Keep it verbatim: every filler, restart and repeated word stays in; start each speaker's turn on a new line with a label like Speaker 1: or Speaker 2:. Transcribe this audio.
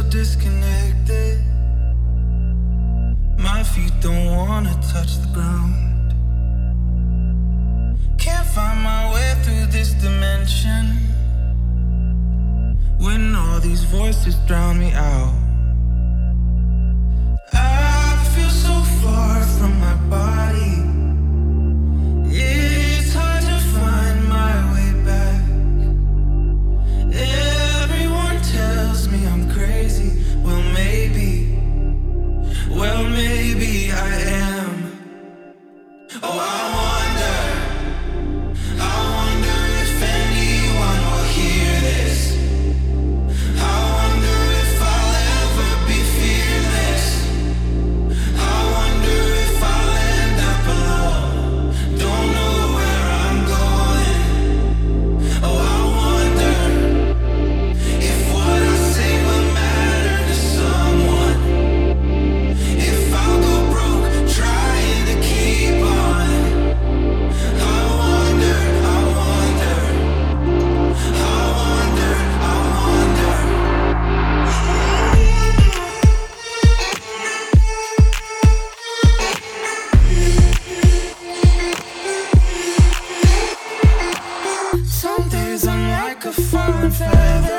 Speaker 1: disconnected. My feet don't wanna touch the ground. Can't find my way through this dimension when all these voices drown me out. I feel so far from my body. It's hard to find my way back. Everyone tells me I'm crazy. Well, maybe, well, maybe I am. Oh, I wonder, I wonder if anyone will hear this. I wonder if I'll ever be fearless. I wonder if I'll end up alone. Don't know where I'm going. Oh, I wonder if what I say will matter to someone. If I'll go broke trying to keep on. I wonder, I wonder, I wonder, I wonder. Some days I'm like a falling feather.